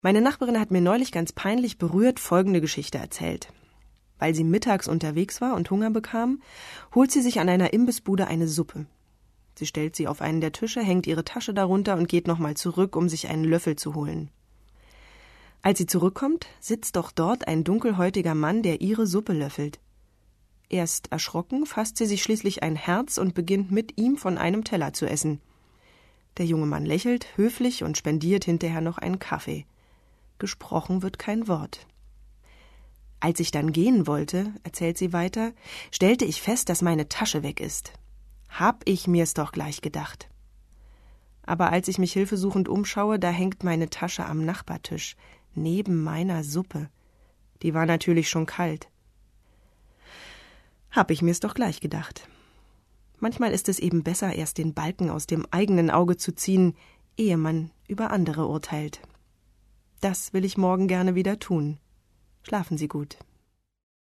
Meine Nachbarin hat mir neulich ganz peinlich berührt folgende Geschichte erzählt. Weil sie mittags unterwegs war und Hunger bekam, holt sie sich an einer Imbissbude eine Suppe. Sie stellt sie auf einen der Tische, hängt ihre Tasche darunter und geht nochmal zurück, um sich einen Löffel zu holen. Als sie zurückkommt, sitzt doch dort ein dunkelhäutiger Mann, der ihre Suppe löffelt. Erst erschrocken fasst sie sich schließlich ein Herz und beginnt mit ihm von einem Teller zu essen. Der junge Mann lächelt höflich und spendiert hinterher noch einen Kaffee. Gesprochen wird kein Wort. Als ich dann gehen wollte, erzählt sie weiter, stellte ich fest, dass meine Tasche weg ist. Hab ich mir's doch gleich gedacht. Aber als ich mich hilfesuchend umschaue, da hängt meine Tasche am Nachbartisch, neben meiner Suppe. Die war natürlich schon kalt. Hab ich mir's doch gleich gedacht. Manchmal ist es eben besser, erst den Balken aus dem eigenen Auge zu ziehen, ehe man über andere urteilt. Das will ich morgen gerne wieder tun. Schlafen Sie gut.